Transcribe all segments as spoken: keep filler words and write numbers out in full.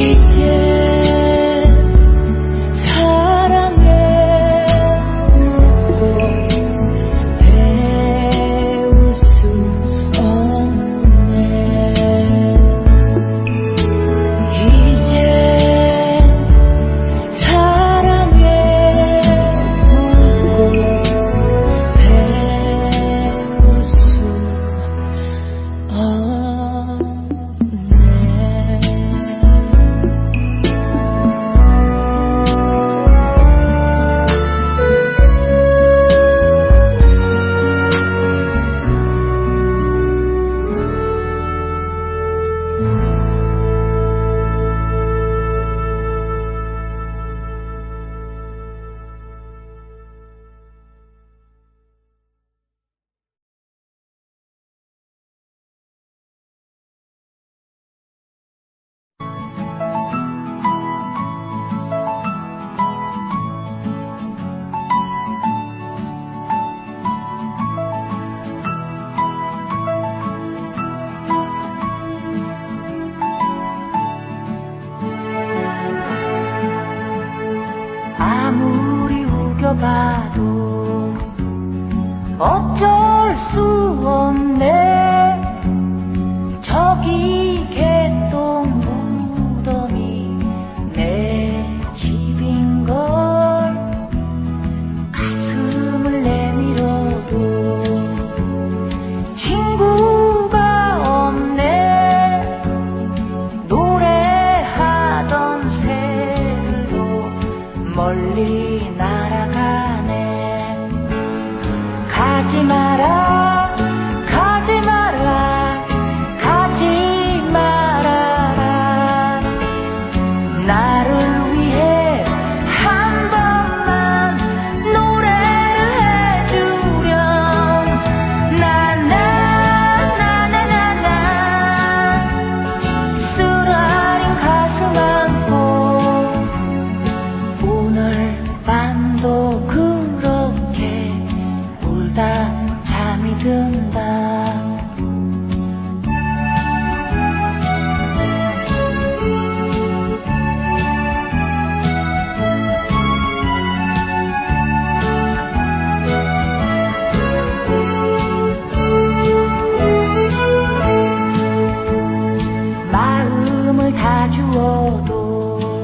아무리 우겨봐도 어쩔 수 없네. 저기 개똥 무덤이 내 집인걸. 가슴을 내밀어도 친구가 없네. 노래하던 새들도 멀리 날아가네. 가지 마라, 가지 마라, 가지 말아라. 나를 위해 한 번만 노래를 해주렴. 나나나나나나 쓰라린 가슴 안고 오늘 밤도 그렇게 울다 잠이 든다. 마음을 다 주어도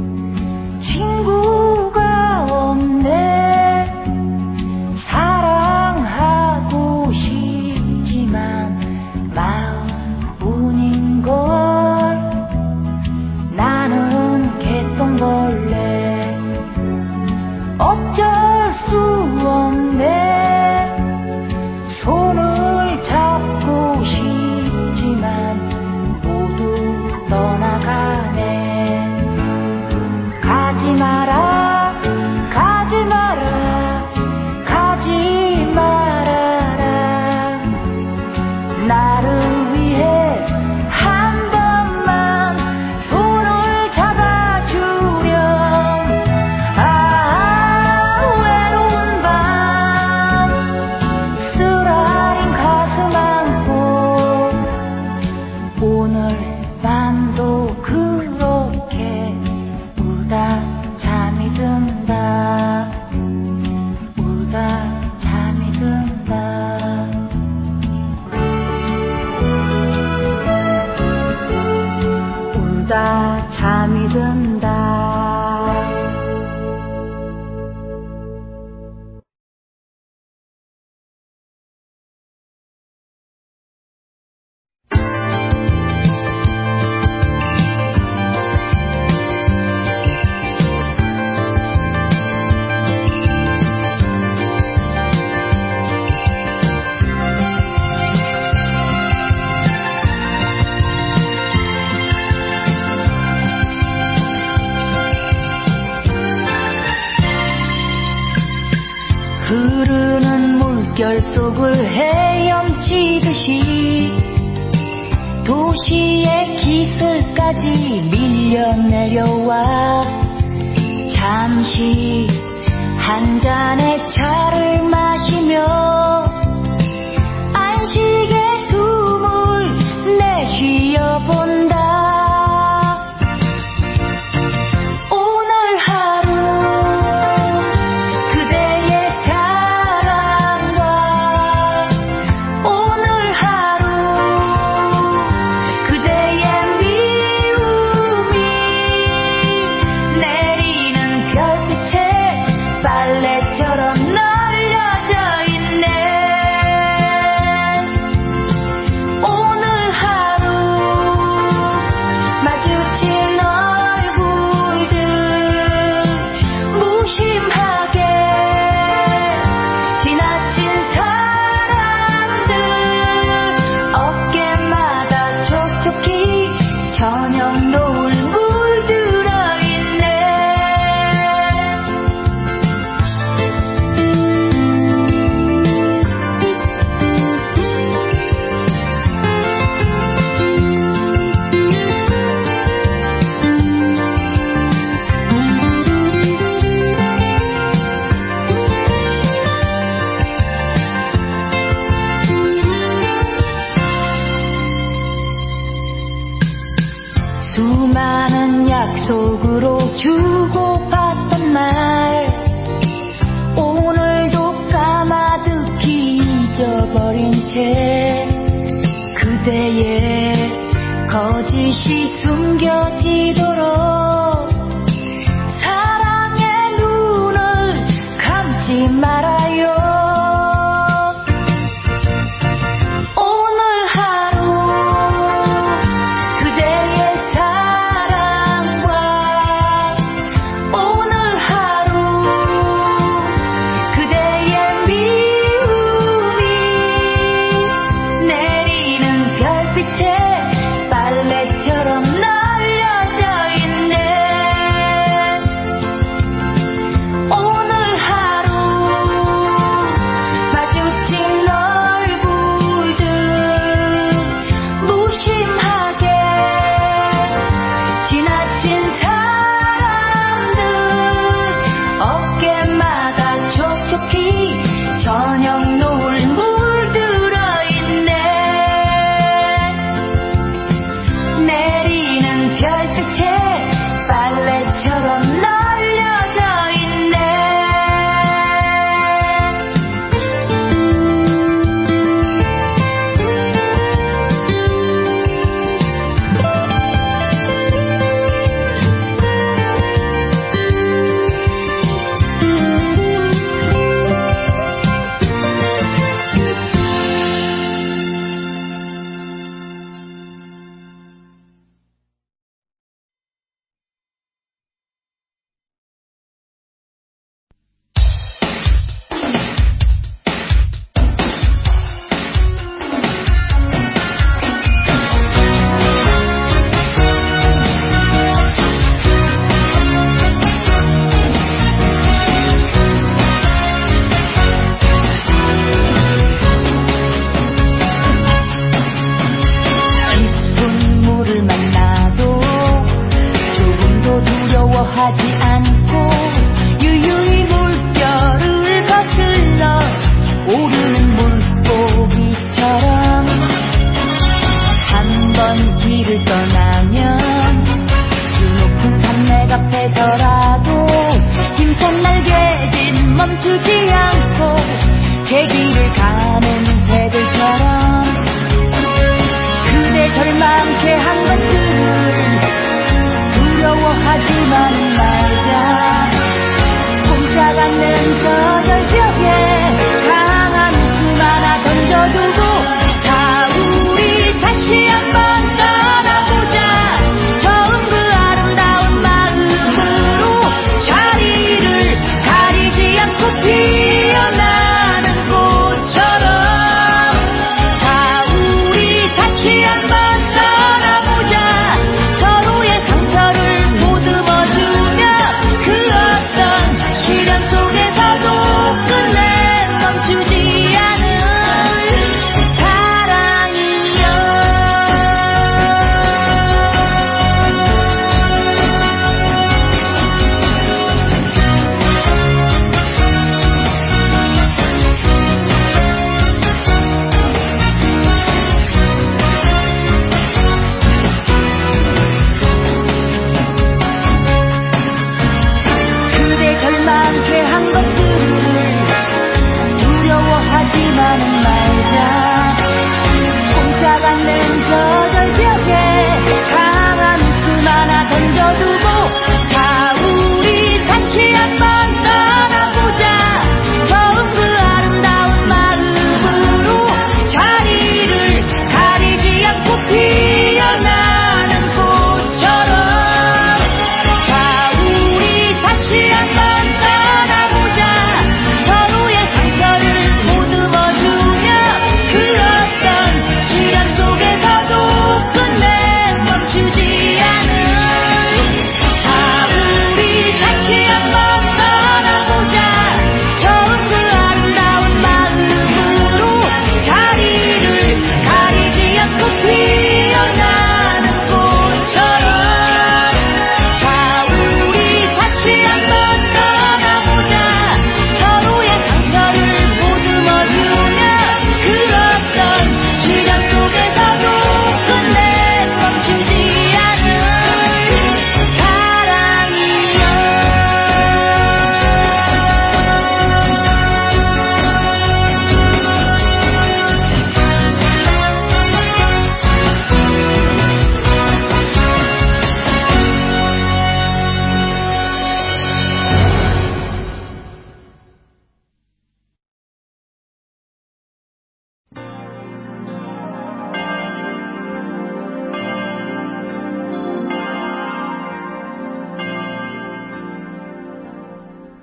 친구가 없네. 사랑하고 싶지만 마음뿐인걸. 나는 개똥벌레 어쩔 수 없네. 손을 잡고 싶지만 모두 떠나가네. 가지 마라, 가지 마라, 가지 말아라. 나를 위해 한 번만 손을 잡아주렴. 아, 외로운 밤 쓰라린 가슴 안고 오늘 밤도 그렇게 울다 잠이 든다. 울다 잠이 든다. 울다 잠이 든다. 흐르는 물결 속을 헤엄치듯이 도시의 기슬까지 밀려 내려와 잠시 한 잔의 차를 마시며 안식의 숨을 내쉬어본다. 약속으로 주고받던 말 오늘도 까마득히 잊어버린 채 그대의 거짓이 숨겨지도록 사랑의 눈을 감지 말아요. 오늘 하루 그대의 사랑과 오늘 하루 그대의 미움이 내리는 별빛에 빨래처럼 널려져 있네. 오늘 하루 마주친 얼굴들 무심하게 지나친 사람들 어깨마다 촉촉히 저녁 노을 물들어 있네. 내리는 별빛에 빨래처럼 널려져 있네. 깊은 물을 만나도 조금도 두려워하지 않고 유유히 물결을 거슬러 오르는 물고기처럼 한 번 길을 떠나면 그 높은 산맥 앞에서라도 힘찬 날개짓 멈추지 않고 제 길을 가는 새들처럼 그대 절망케 한 것들을 두려워하지만 말자.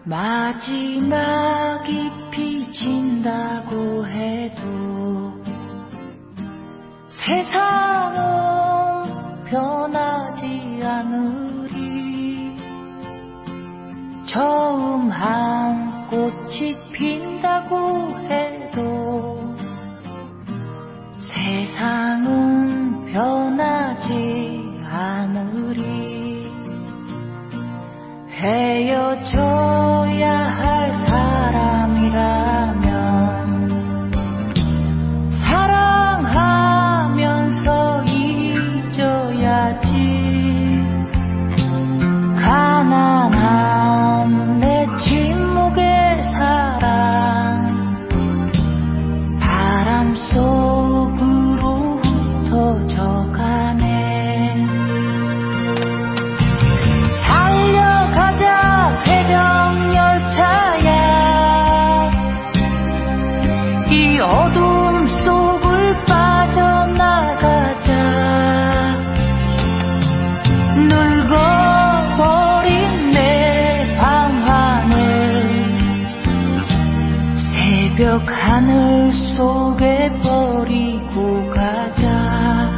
마지막이 비친다고 해도 세상은 변하지 않으리. 처음 한 꽃이 핀다고 해도 세상은 변하지 않으리. 헤어져야 할 사람이라면 사랑하면서 잊어야지. 가난한 내 침묵의 사랑 바람 속으로 흩어져가네. 달려가자 새벽 열차야. 이 어둠 속을 빠져나가자. 늙어버린 내 방안을 새벽 하늘 속에 버리고 가자.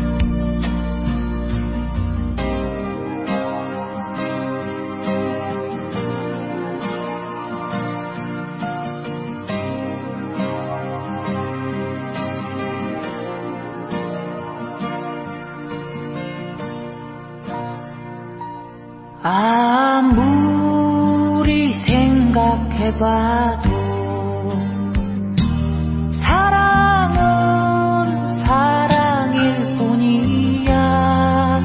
아무리 생각해봐도 사랑은 사랑일 뿐이야.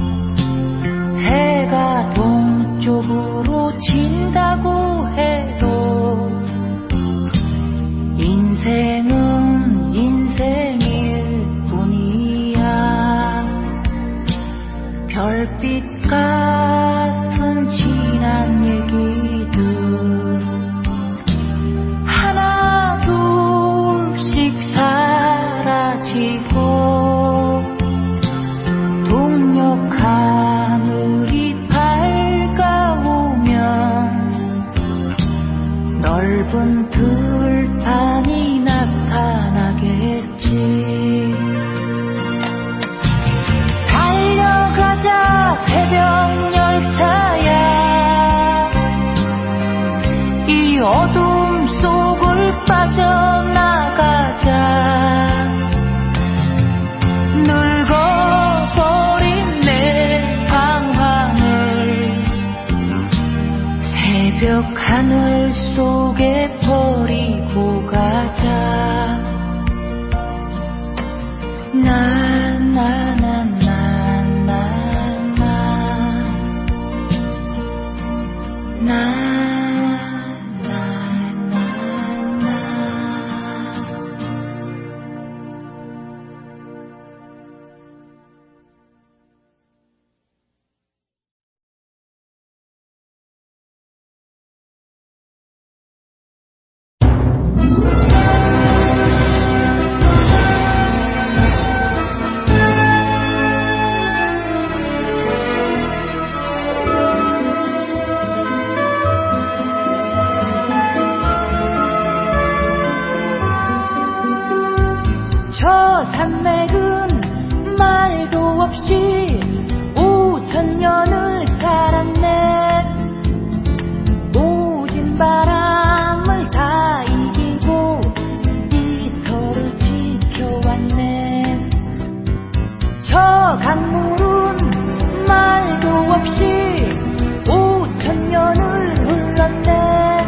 해가 동쪽으로 진다고 해도 인생은 인생일 뿐이야. 별빛 같은 지난 얘기들 하나 둘씩 사라지고 동력 하늘이 밝아오면 넓은 들판이 나타나겠지. 달려가자 새벽 열차야. 이 어둠 속을 빠져나가자. 늙어버린 내 방황을 새벽 하늘 속에 버리고 가자. 나나나나나나 나 저 산맥은 말도 없이 오천 년을 살았네. 모진 바람을 다 이기고 이터를 지켜왔네. 저 강물은 말도 없이 오천 년을 흘렀네.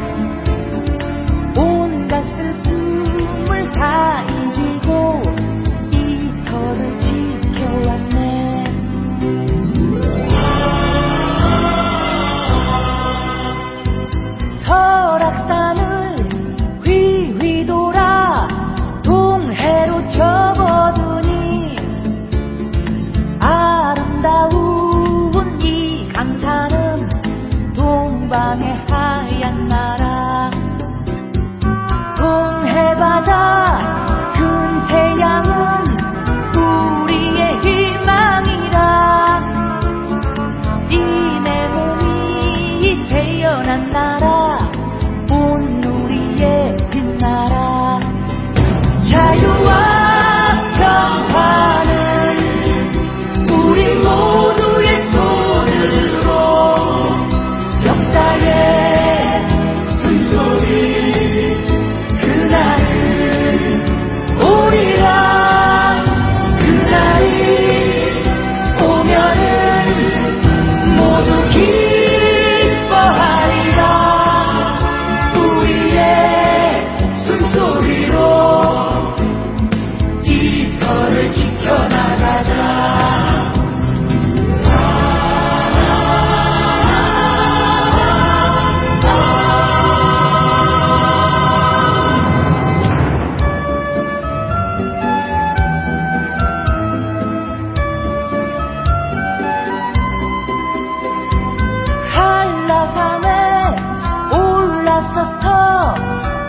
온갖 슬픔을 다 이기고 이터를 지켜왔네. 설악산을 휘휘 돌아 동해로 접어드니 아름다운 이 강산은 동방의 하얀 나라. 동해바다 큰 태양은 우리의 희망이라. 이 내 몸이 태어난 나라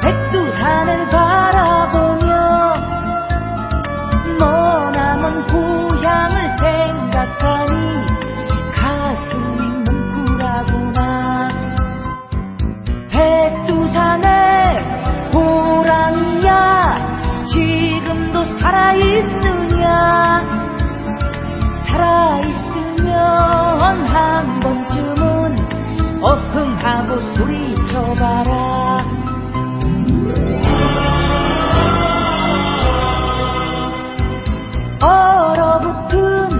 백두산을 바라보며 머나먼 고향을 생각하니 가슴이 뭉클하구나. 백두산의 호랑이야 지금도 살아있느냐. 살아있으면 한 번쯤은 어흥하고 소리쳐봐라. 얼어붙은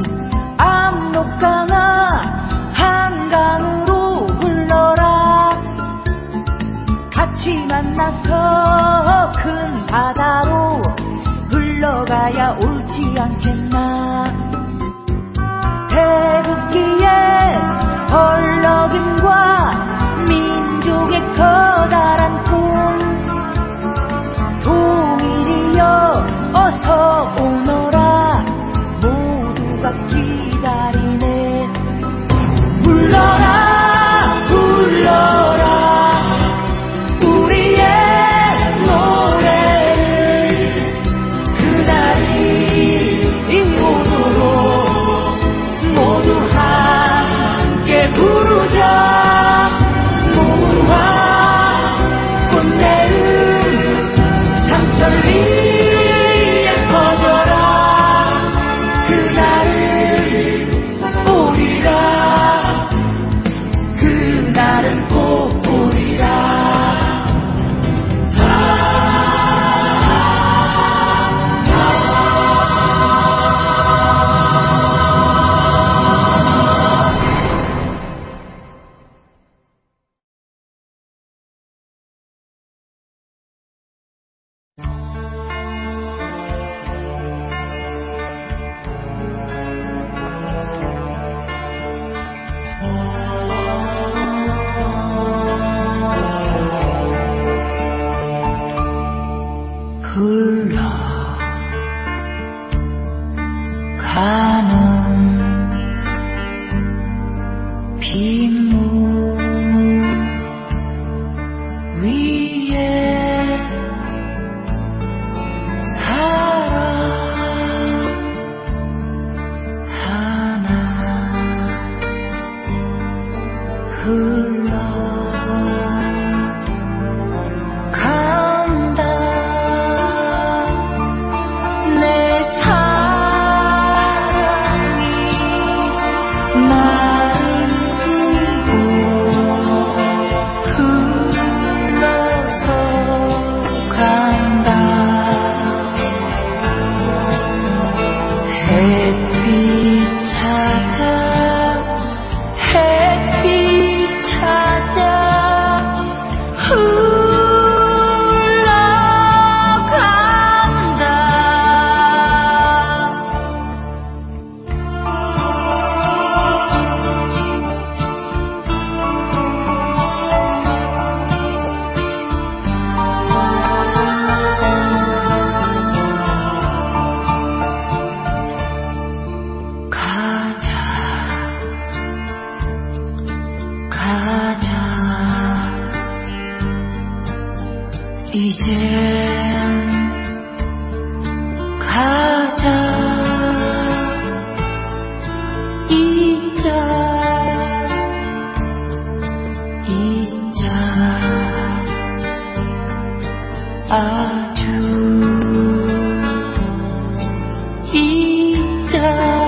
압록강아 한강으로 흘러라. 같이 만나서 큰 바다로 흘러가야 옳지 않겠나. 태극기의 벌럭임과 민족의 커다란 꿈 통일이여 어서 오너라. 모두가 기다리네. 불러라 불러라 우리의 노래를 그날이 오도록 모두 함께 부르자. 무궁화 꽃내음 삼천리에 퍼져라. 그날은 오리라. 그날은 꼭 오리라. 흘러가는 빗물 위에 사랑 하나 흘러간다. 내 사랑이 나를 두고 흘러서 간다. 햇빛 찾아 햇빛 찾아 흘러간다. 가자 가자 이젠 가자. 잊자 잊자 아주 잊자.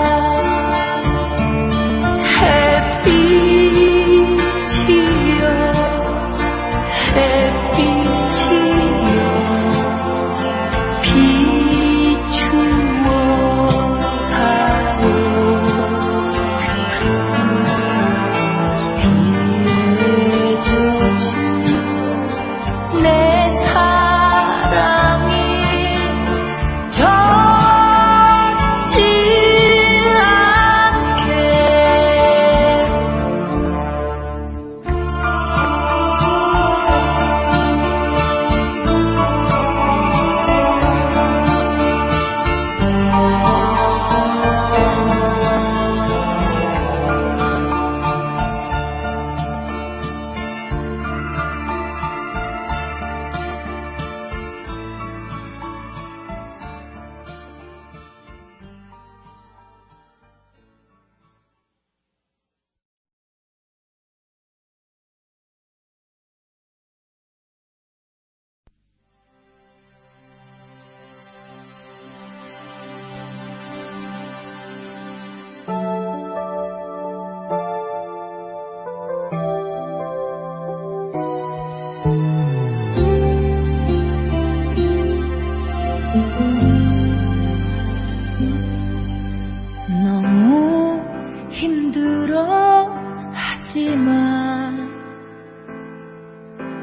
햇빛이여 햇빛이여 비추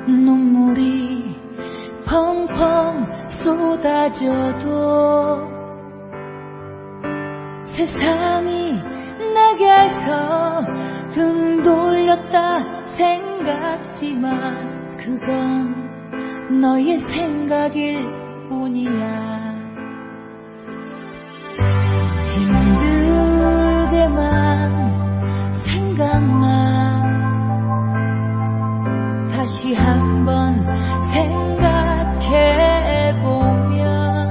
눈물이 펑펑 쏟아져도 세상이 내게서 등 돌렸다 생각지만 그건 너의 생각일 뿐이야. 힘들게만 생각나 다시 한번 생각해보면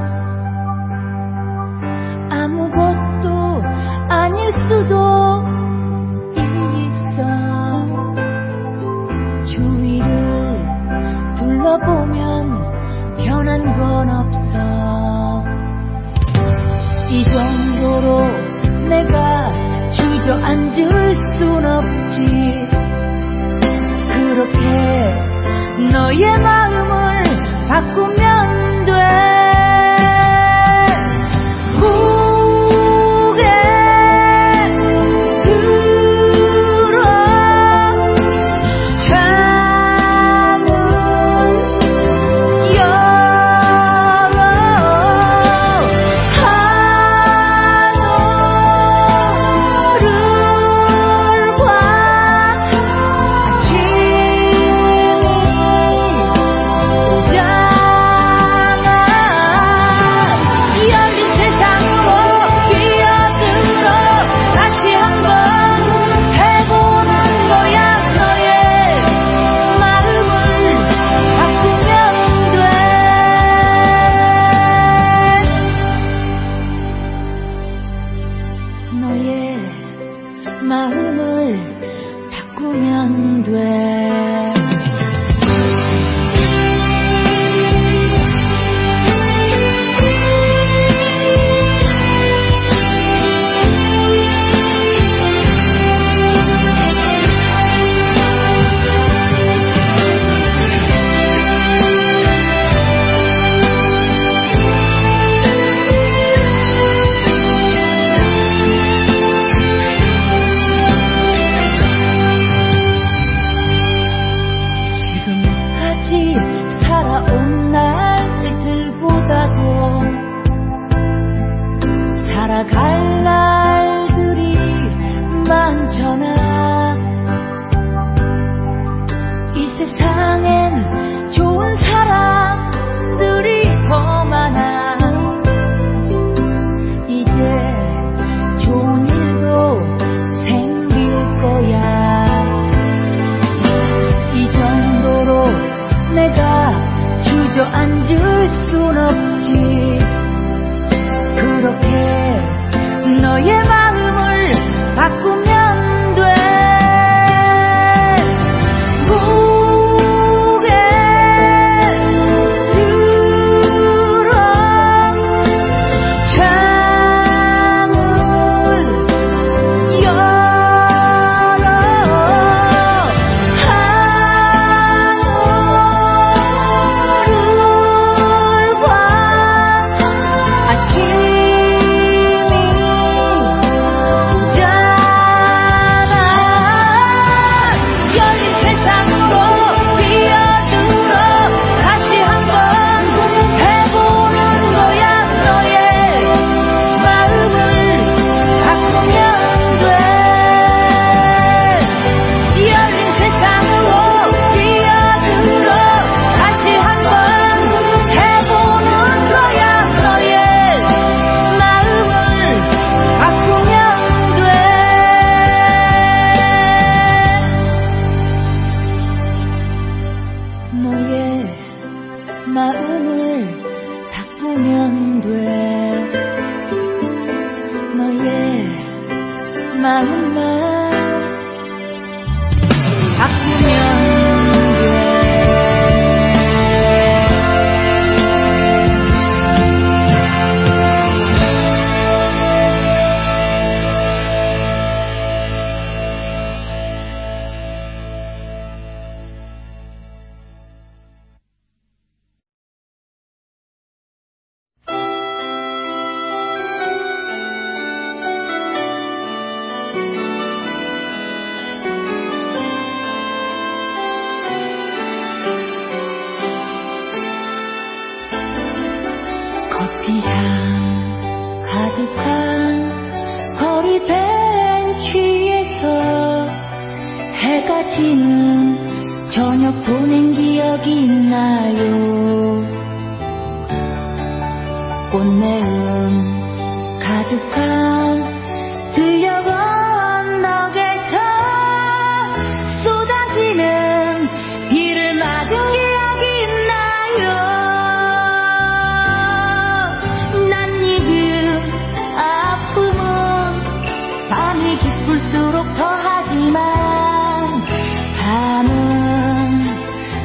아무것도 아닐 수도 있어. 주위를 둘러보면 변한 건 없어. 이 정도로 내가 주저앉을 순 없지. 그렇게 너의 마음을 바꾸면 돼. 고개 들어 창을 열어 하늘을 봐. 마음을 바꾸면 돼. 살아온 날들보다도 살아갈 날들이 많잖아. 이 세상엔 좋은 사람들이 더 많아. 이제 좋은 일도 생길 거야. 이 정도로 내가 주저앉을 순 없지. 그렇게 너의 마음을 바꾸면 돼. 고개 들어 창을 열어 마음을 바꾸면 돼. 너의 마음만 바꾸면 돼. 새까지는 저녁 보낸 기억이 있나요? 꽃내음 가득한 들녘 언덕에서 쏟아지는 비를 맞은 기억이 있나요? 난 지금 아픔은 밤이 깊을수록 더하지만 밤은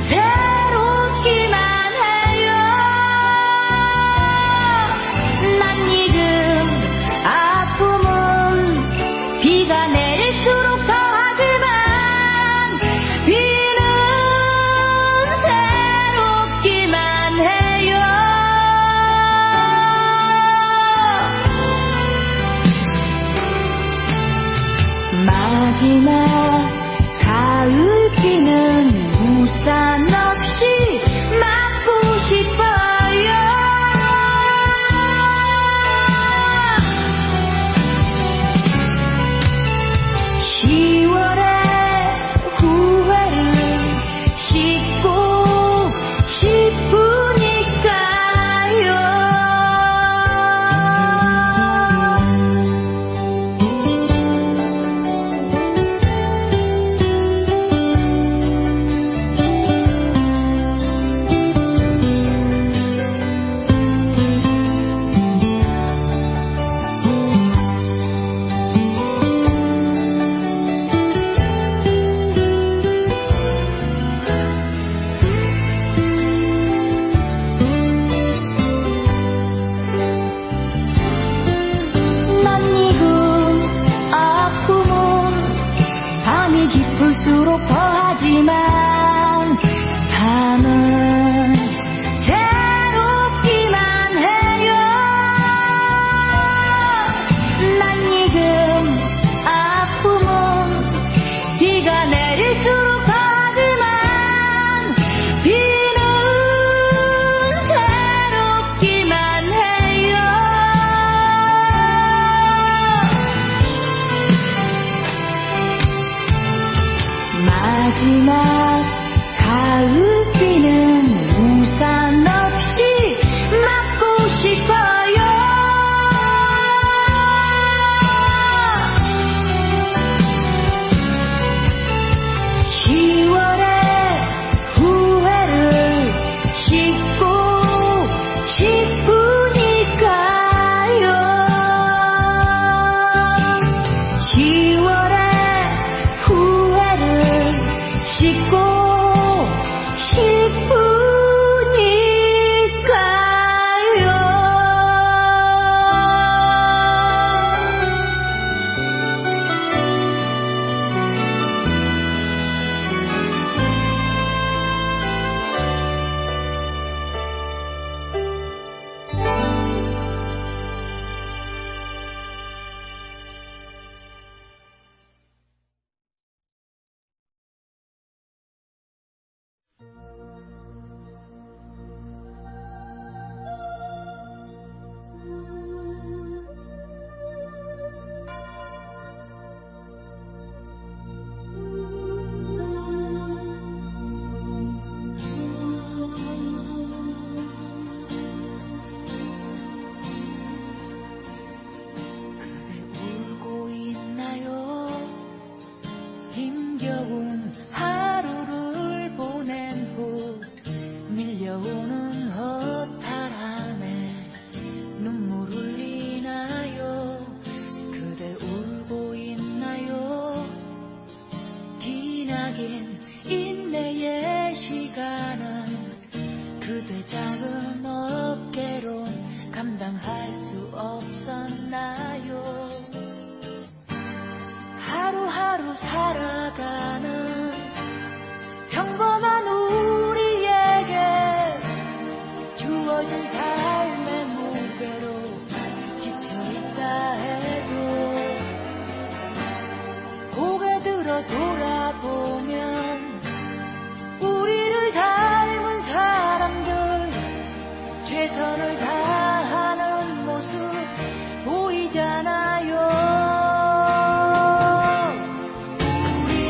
새롭기만 해요. 난 지금 아픔은 비가 내릴수록 더하지만 비는 새롭기만 해요. 마지막 가을비는 우산 없이 맞고 싶어요. 시월의 후회를 씻고 싶으니까요. 난 지금 아픔은 밤이 깊을수록 더하지만 밤은 새롭기만 해요. 난 지금 아픔은 비가 내릴수록 더하지만 비는 새롭기만 해요. 마지막 가을비는 우산 없이 맞고 싶어요. 시월의 후회를 씻고 싶으니까요. 시월의 후회를 씻고 싶으니까요. 힘겨운 하루를 보낸 후 밀려오는 허탈함에 눈물 흘리나요? 그대 울고 있나요? 기나긴 인내의 시간은 그대 작은 어깨론 감당할 수 없었나요? 하루하루 살아가는 평범한 우리에게 주어진 삶의 무게로 지쳐있다 해도 고개 들어 돌아보면 우리를 닮은 사람들 최선을 다하는 모습 보이잖아요. 우리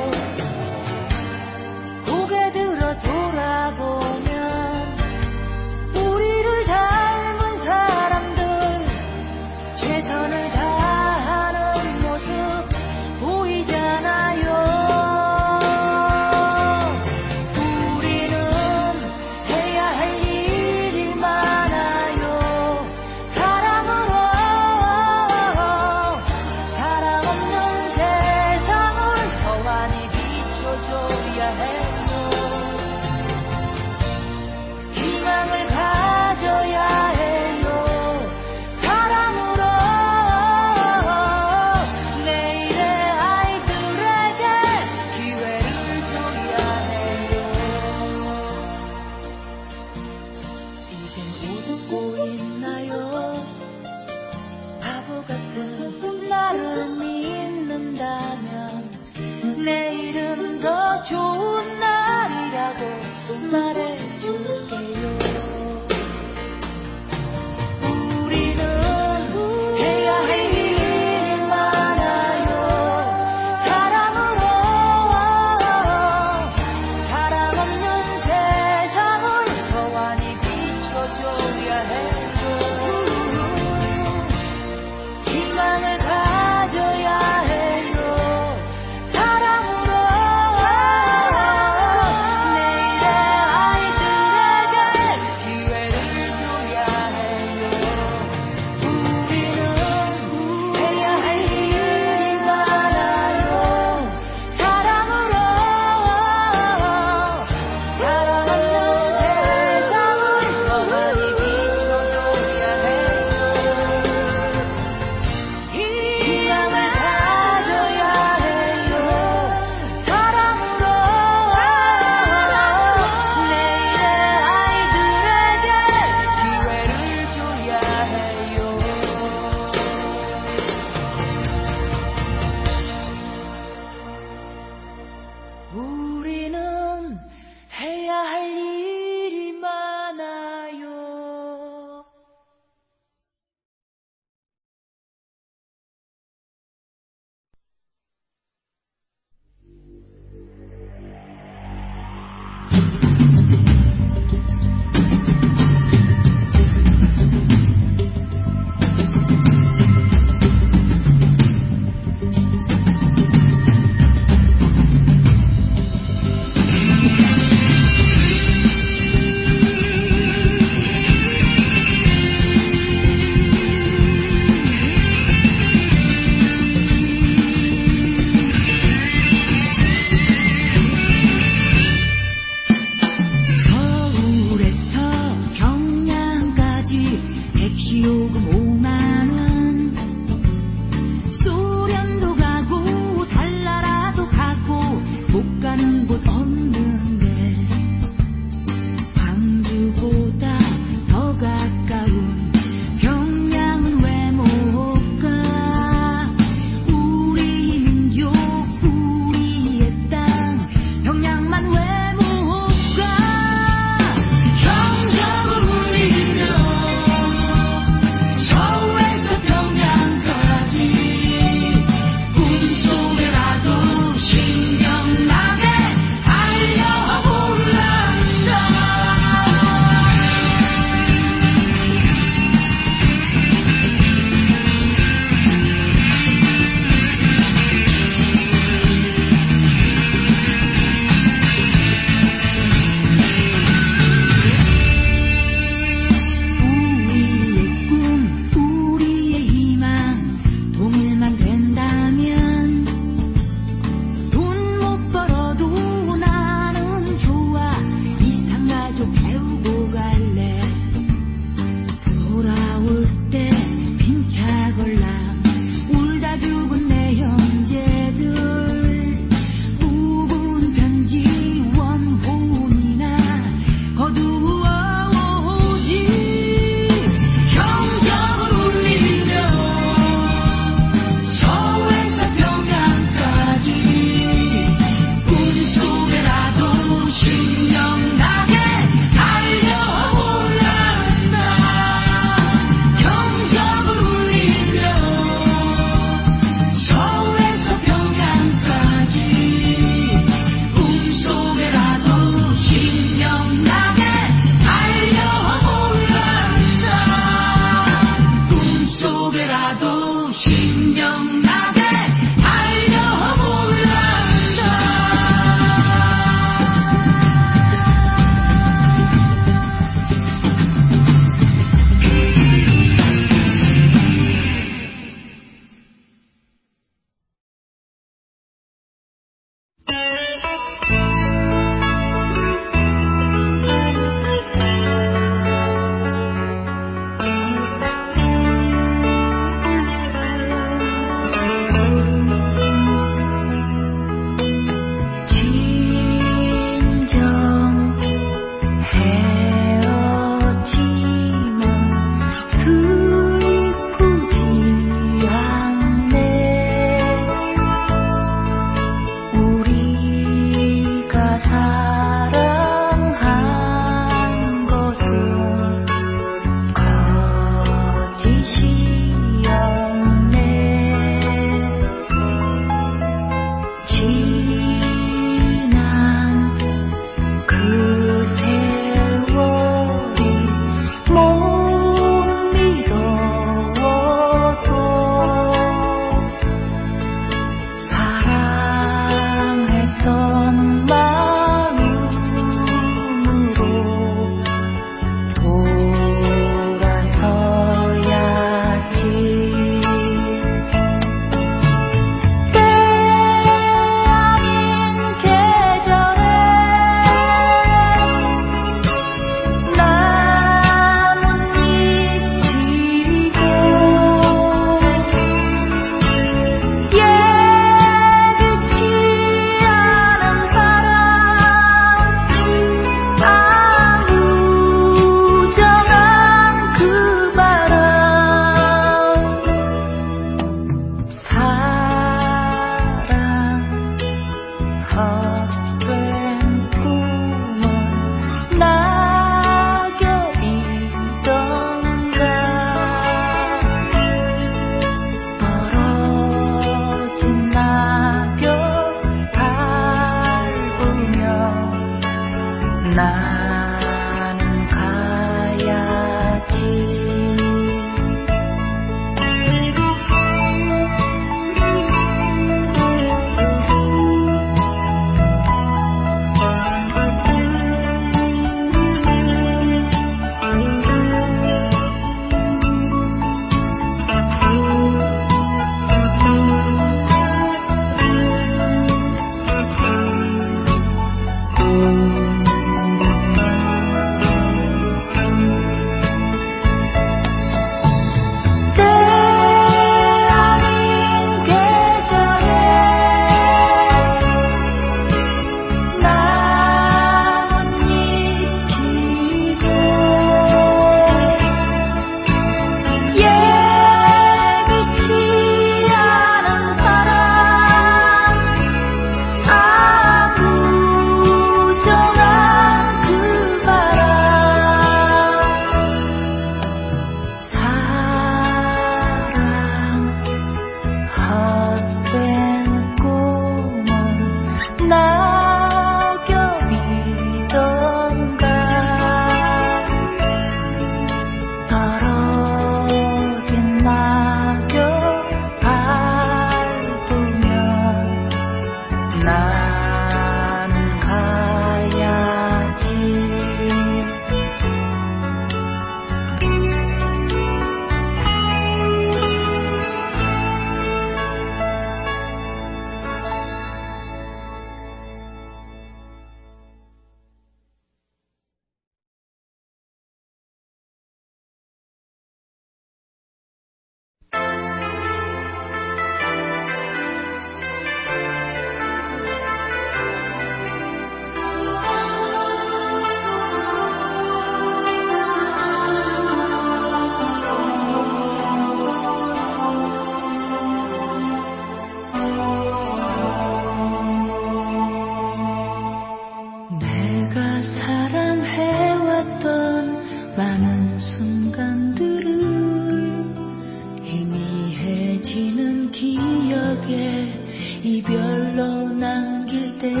이별로 남길 때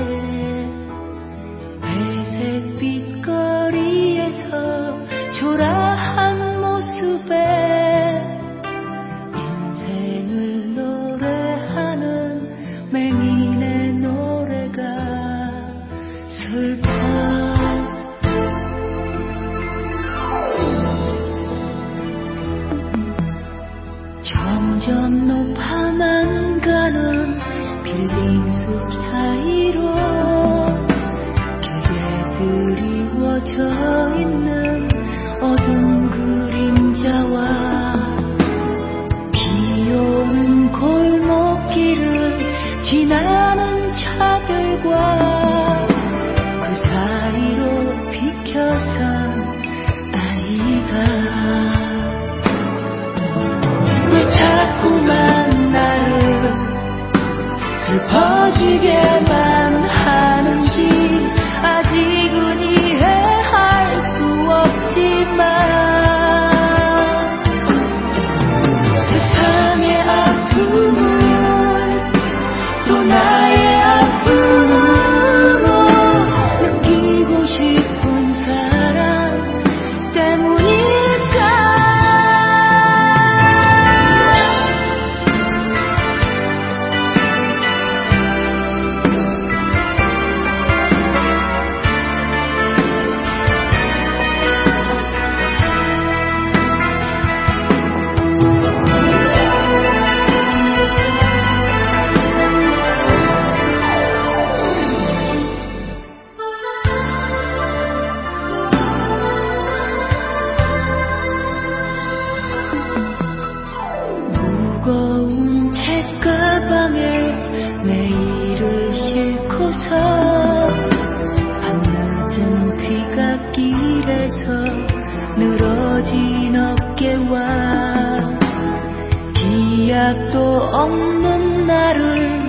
회색빛 거리에서 초라한 모습에 인생을 놓 슬퍼지게만 하는지 아직은 이해할 수 없지만 세상의 아픔을 또 나의 아픔으로 느끼고 싶은 사람 때문일까. 무거운 책가방에 내일을 싣고서 밤늦은 귀갓길에서 늘어진 어깨와 기약도 없는 나를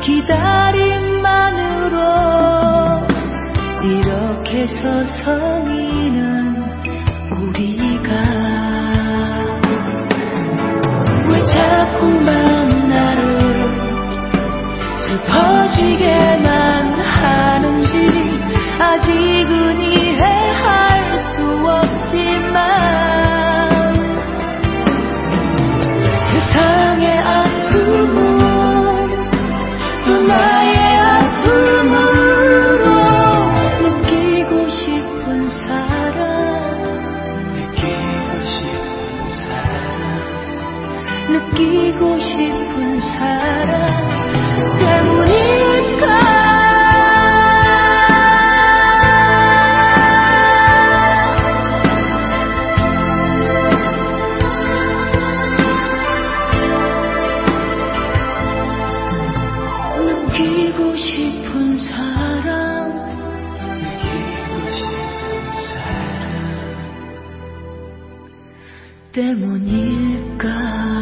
기다림만으로 이렇게 서성이는 우리가 왜 자꾸만 나를 슬퍼지게만 하는지 아직은 이해할 수 없지만 세상의 아픔은 또 나의 아픔으로 느끼고 싶은 사람 느끼고 싶은 사람 느끼고 싶은 사람 때문일까. 느끼고 싶은 사람 느끼고 싶은 사람 때문일까.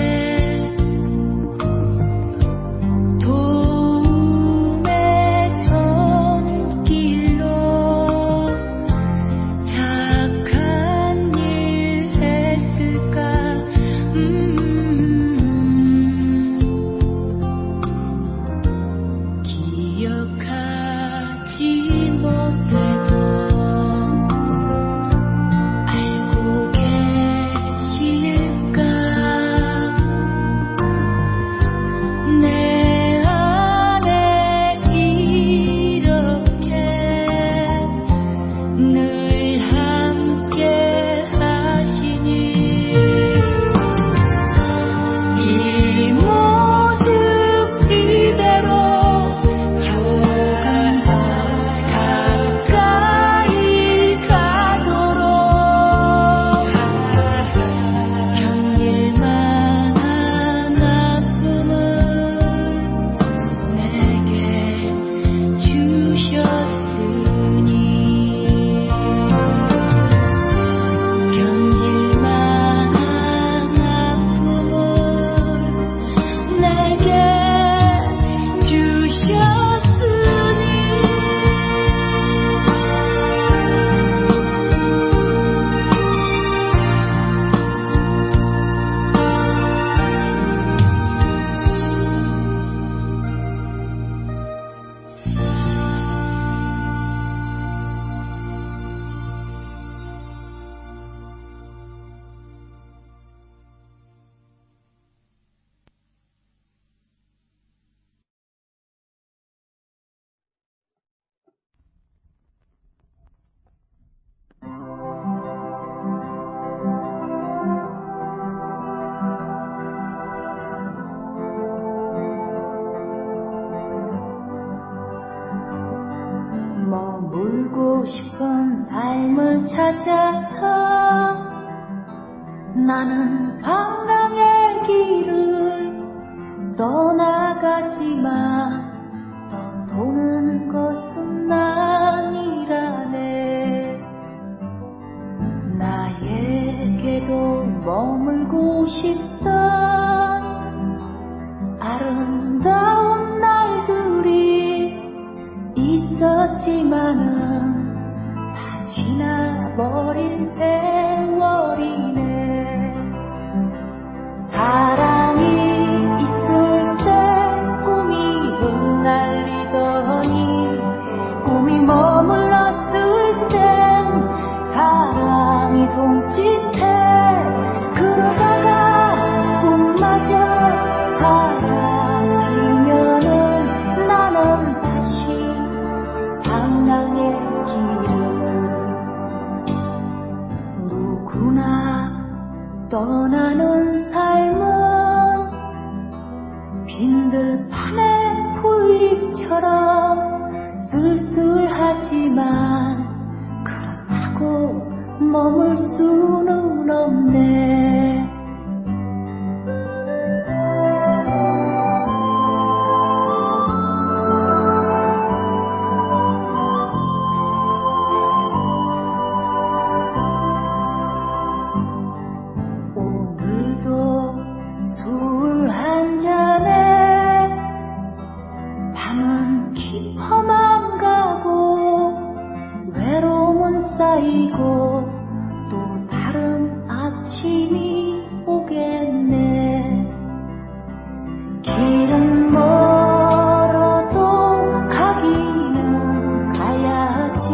도움의 울고 싶은 삶을 찾아서 나는 방랑의 길을 떠나가지만 떠도는 것은 아니라네. 나에게도 머물고 싶던 아름다운 날들이 있었지만은 다 지나버린 세월이네. 사랑이 있을 때 꿈이 흩날리더니 꿈이 머물렀을 땐 사랑이 손짓해. 그러다가 꿈마저 사라지면은 나는 다시 방랑의 길을. 누구나 떠나는 삶은 빈들판의 풀잎처럼 쓸쓸하지만 그렇다고 머물 수는 없네. 쌓이고 또 다른 아침이 오겠네. 길은 멀어도 가기는 가야지.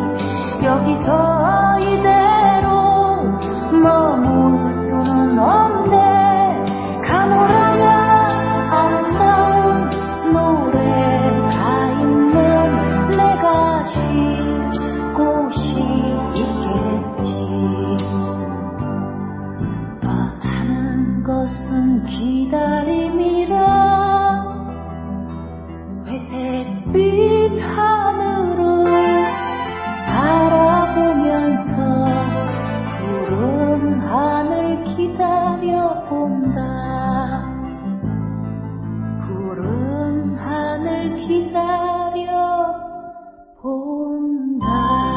여기서 이대로 머물 수는 없네. 가물으면 아름다운 노래가 있는 내가 쉴 곳이 것은 기다림이라. 회색빛 하늘을 바라보면서 푸른 하늘 기다려본다. 푸른 하늘 기다려본다.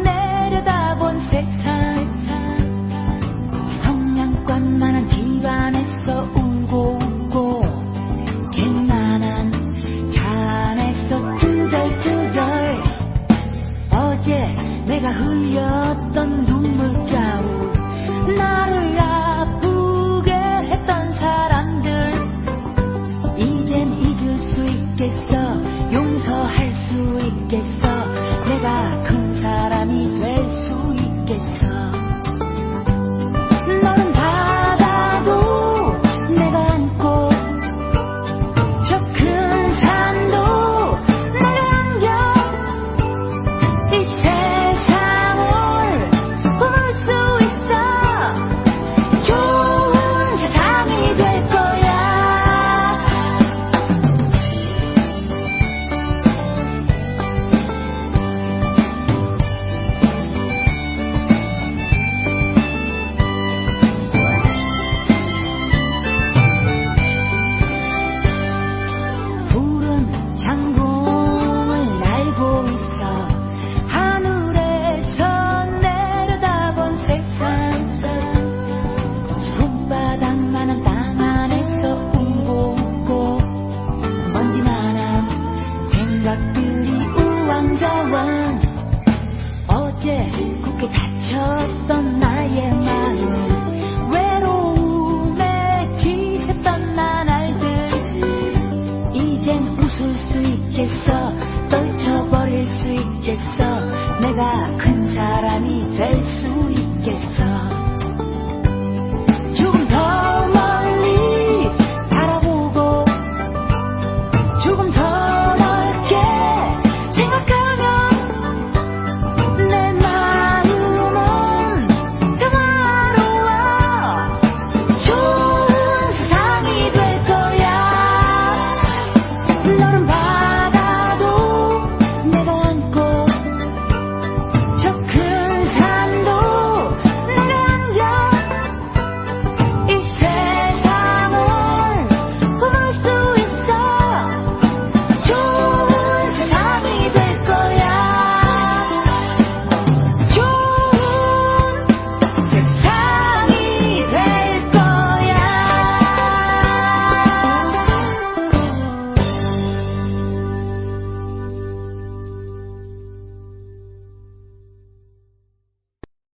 많은 집안에